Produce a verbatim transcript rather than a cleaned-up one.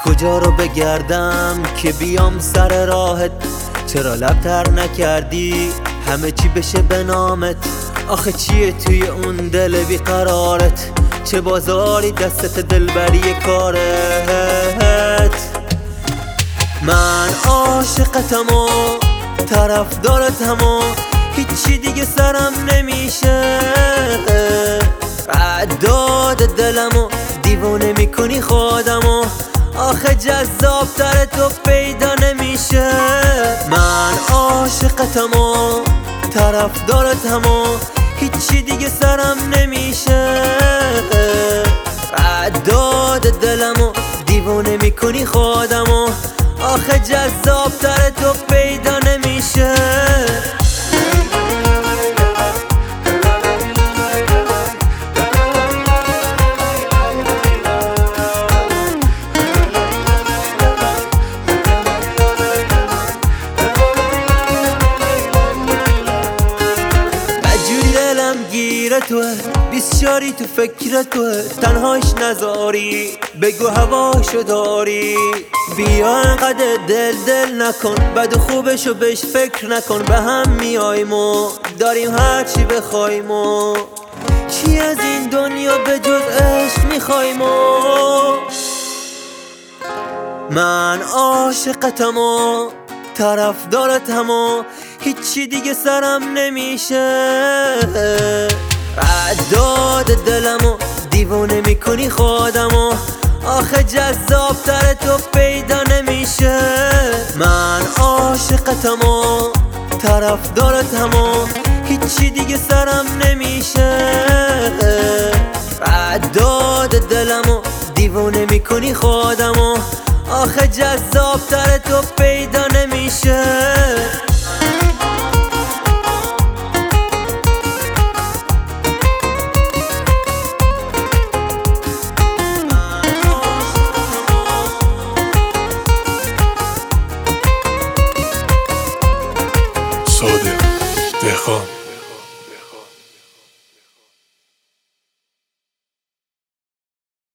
کجا رو بگردم که بیام سر راهت؟ چرا لبتر نکردی همه چی بشه به نامت؟ آخه چیه توی اون دل بیقرارت؟ چه بازاری دستت دلبری کارت؟ من عاشقتم و طرفدارتم و هیچی دیگه سرم نمیشه. عداد دلم و دیوونه میکنی خودم و آخه جذاب تر تو پیدا نمیشه. من عاشقتم و طرفدارتم و هیچی دیگه سرم نمیشه. عداد دلم و دیوونه میکنی خودم و آخه جذاب تر تو پیدا نمیشه. گیر توه بیسچاری تو فکر توه، تنهاش نذاری بگو هواشو داری. بیا انقدر دل دل نکن، بد و خوبشو بهش فکر نکن. به هم میاییم و داریم هرچی بخوایم و چی از این دنیا به جز عشق میخوایم و من عاشقتم و طرفدارتم و هیچی دیگه سرم نمیشه. عداد دلم و دیوونه میکنی خودم و آخه جذاب تر تو پیدا نمیشه. من عاشقتم و طرفدارتم و هیچی دیگه سرم نمیشه. عداد دلم و دیوونه میکنی خودم و آخه جذاب تر تو پیدا نمیشه.